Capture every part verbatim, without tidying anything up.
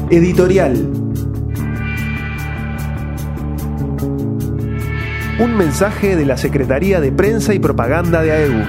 Editorial. Un mensaje de la Secretaría de Prensa y Propaganda de A E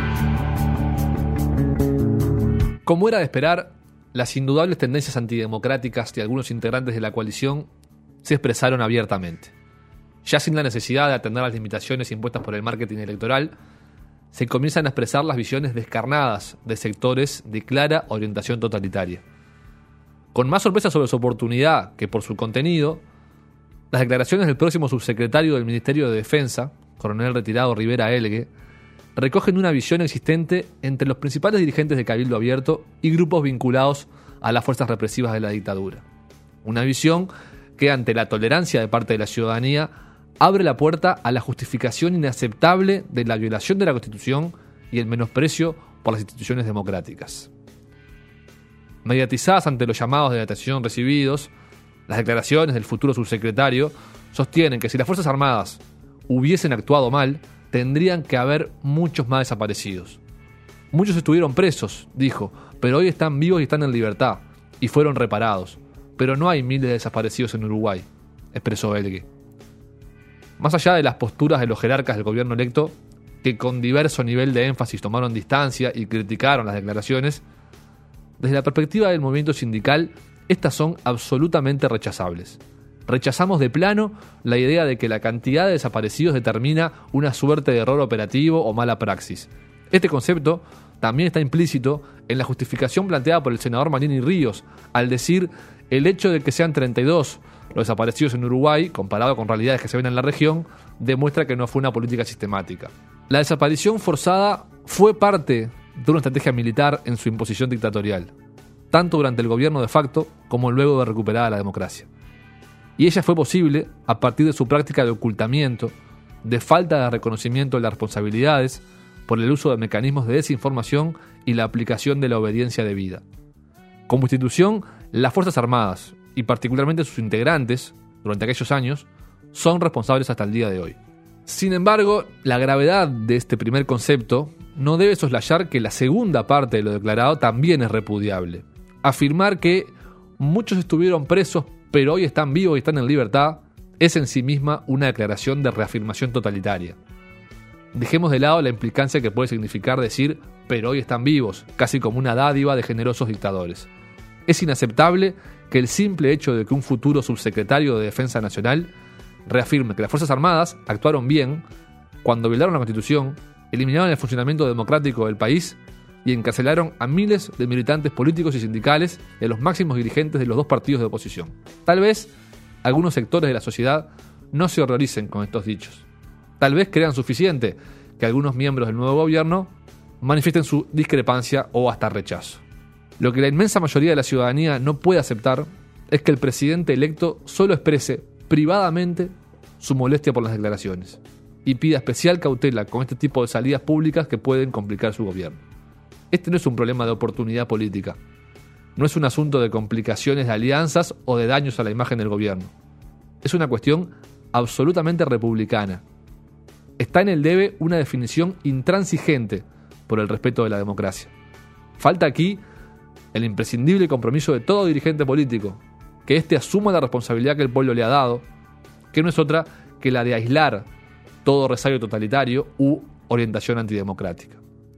U. Como era de esperar, las indudables tendencias antidemocráticas de algunos integrantes de la coalición se expresaron abiertamente. Ya sin la necesidad de atender las limitaciones impuestas por el marketing electoral, se comienzan a expresar las visiones descarnadas de sectores de clara orientación totalitaria. Con más sorpresa sobre su oportunidad que por su contenido, las declaraciones del próximo subsecretario del Ministerio de Defensa, coronel retirado Rivera Elgue, recogen una visión existente entre los principales dirigentes de Cabildo Abierto y grupos vinculados a las fuerzas represivas de la dictadura. Una visión que, ante la tolerancia de parte de la ciudadanía, abre la puerta a la justificación inaceptable de la violación de la Constitución y el menosprecio por las instituciones democráticas. Mediatizadas ante los llamados de atención recibidos, las declaraciones del futuro subsecretario sostienen que si las Fuerzas Armadas hubiesen actuado mal, tendrían que haber muchos más desaparecidos. Muchos estuvieron presos, dijo, pero hoy están vivos y están en libertad, y fueron reparados. Pero no hay miles de desaparecidos en Uruguay, expresó Elgue. Más allá de las posturas de los jerarcas del gobierno electo, que con diverso nivel de énfasis tomaron distancia y criticaron las declaraciones, desde la perspectiva del movimiento sindical, estas son absolutamente rechazables. Rechazamos de plano la idea de que la cantidad de desaparecidos determina una suerte de error operativo o mala praxis. Este concepto también está implícito en la justificación planteada por el senador Manini Ríos, al decir el hecho de que sean treinta y dos los desaparecidos en Uruguay, comparado con realidades que se ven en la región, demuestra que no fue una política sistemática. La desaparición forzada fue parte de una estrategia militar en su imposición dictatorial, tanto durante el gobierno de facto como luego de recuperada la democracia. Y ella fue posible a partir de su práctica de ocultamiento, de falta de reconocimiento de las responsabilidades, por el uso de mecanismos de desinformación y la aplicación de la obediencia debida. Como institución, las Fuerzas Armadas, y particularmente sus integrantes, durante aquellos años, son responsables hasta el día de hoy. Sin embargo, la gravedad de este primer concepto no debe soslayar que la segunda parte de lo declarado también es repudiable. Afirmar que muchos estuvieron presos pero hoy están vivos y están en libertad es en sí misma una declaración de reafirmación totalitaria. Dejemos de lado la implicancia que puede significar decir pero hoy están vivos, casi como una dádiva de generosos dictadores. Es inaceptable que el simple hecho de que un futuro subsecretario de Defensa Nacional reafirme que las Fuerzas Armadas actuaron bien cuando violaron la Constitución, eliminaron el funcionamiento democrático del país y encarcelaron a miles de militantes políticos y sindicales y a los máximos dirigentes de los dos partidos de oposición. Tal vez algunos sectores de la sociedad no se horroricen con estos dichos. Tal vez crean suficiente que algunos miembros del nuevo gobierno manifiesten su discrepancia o hasta rechazo. Lo que la inmensa mayoría de la ciudadanía no puede aceptar es que el presidente electo solo exprese privadamente su molestia por las declaraciones y pida especial cautela con este tipo de salidas públicas que pueden complicar su gobierno. Este no es un problema de oportunidad política, no es un asunto de complicaciones de alianzas o de daños a la imagen del gobierno. Es una cuestión absolutamente republicana. Está en el debe una definición intransigente por el respeto de la democracia. Falta aquí el imprescindible compromiso de todo dirigente político, que éste asuma la responsabilidad que el pueblo le ha dado, que no es otra que la de aislar todo resario totalitario u orientación antidemocrática.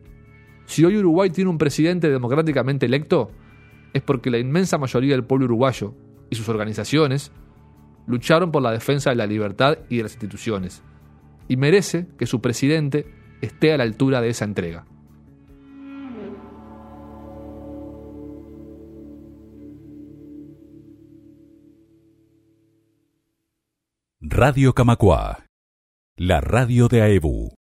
Si hoy Uruguay tiene un presidente democráticamente electo, es porque la inmensa mayoría del pueblo uruguayo y sus organizaciones lucharon por la defensa de la libertad y de las instituciones, y merece que su presidente esté a la altura de esa entrega. Radio Camacuá, la radio de A E B U.